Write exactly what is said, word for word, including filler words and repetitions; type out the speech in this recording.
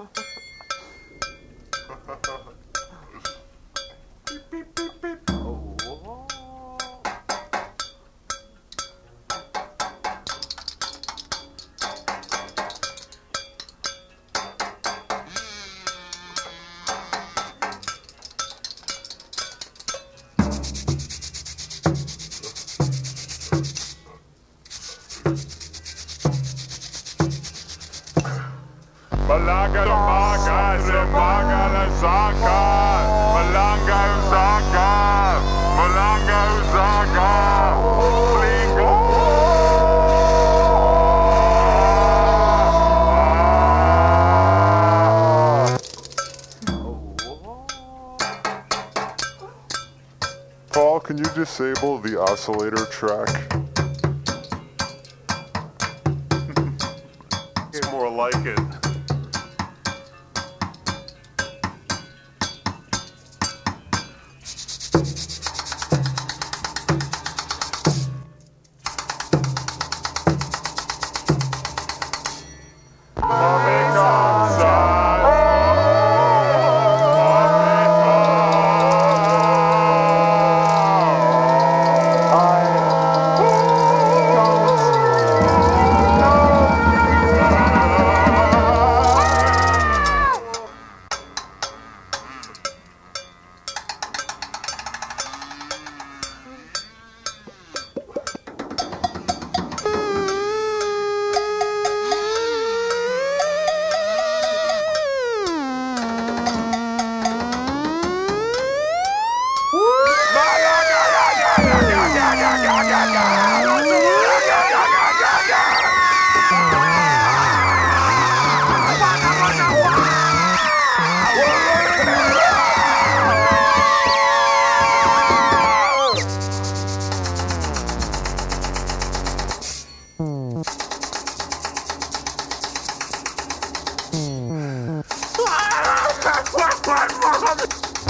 Beep, beep, beep, beep. Oh. Malanga Umaga, Zimbanga Lasaka, Malanga Uzaga, Malanga Uzaga, Blingo. Paul, can you disable the oscillator track? It's more like it. What?